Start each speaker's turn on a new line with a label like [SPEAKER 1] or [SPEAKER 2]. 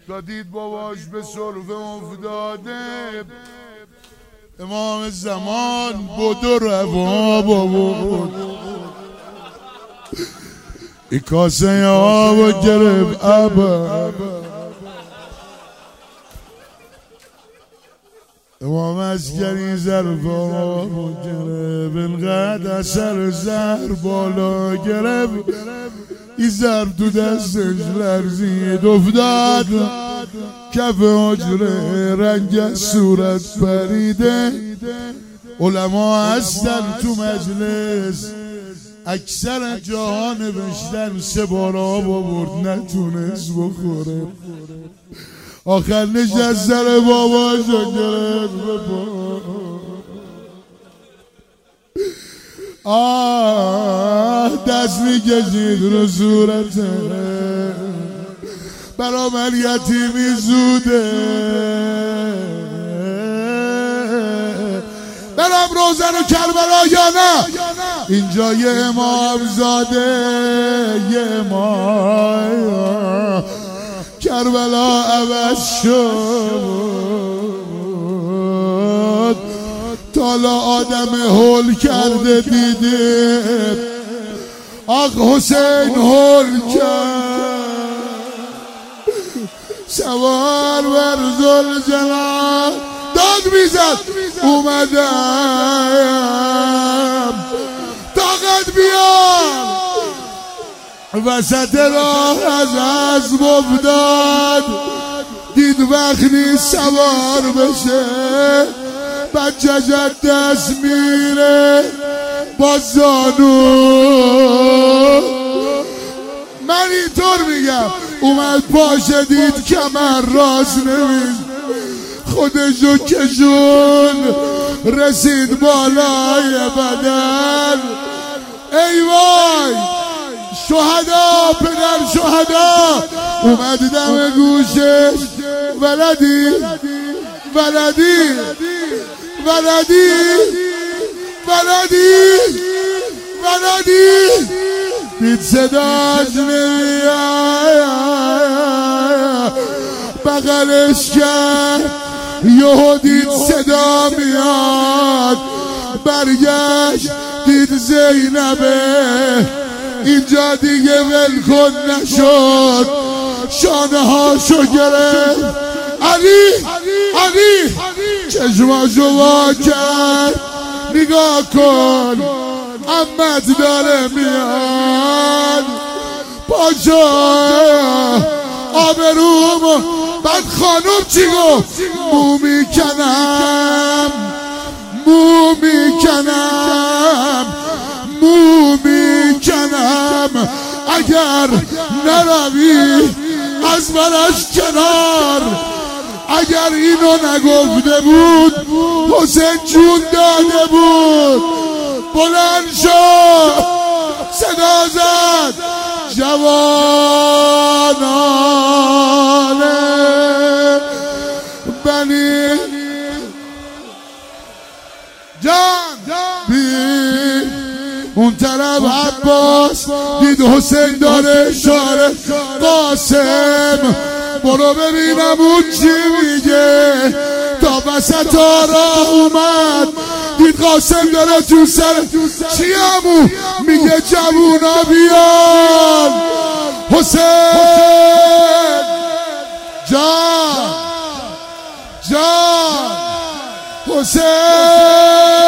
[SPEAKER 1] تا دید باباش به سرفه افتاده. امام زمان بدو روا بابا ای کاسه آب گرفت ابا. امام عسکری ظرف آب گرفت انقدر اثر زهر بالا گرفت این ظرف تو دستش لرزید افتاد کف حجره رنگ صورت پریده. علما هستن تو مجلس اکثر جاها نوشتن 3 بار آب آورد نتونست بخوره. آخر نشست سر باباشو گرفت دست میکشید رو صورته برا من یتیمی زوده برام روزن و کربلا یا نه اینجا یه امام زاده یه امام کربلا عوض شد تالا آدم هول کرده دیده آق حسین هول کرد سوار بر ذوالجلال داد میزد اومدم طاقت بیار وسط راه از اسب افتاد دید وقت نیست سوار بشه بچه‌ش دست میره با زانو. من اینطور میگم اومد پاشه دید کمر راست نمیز خودشو کشون رسید بالای بدن. ای وای شهدا پدر شهدا اومد دم گوشش ولدی ولدی ولدی ولدی ولدی دید صداش نمیاد بغلش کرد یهو دید صدا میاد برگشت دید زینبه اینجا دیگه ولکن نشد شانه هاشو گرفت علی علی چشماشو وا کرد نگاه کن عمت داره میاد پاشا آبروم بعد خانم چی گفت مو میکنم مو میکنم مو میکنم اگر نروی از منش کنار. اگر اینو نگفته بود حسین جون داده بود. بلند شد صدا زد جوانان بنی جان بی اون طرف عباس دید حسین داره اشاره قاسم برو ببینم اون چی میگه. تا وسط راه اومد دید قاسم داره تو سر چی همون میگه جوونا بیان حسین جان جان حسین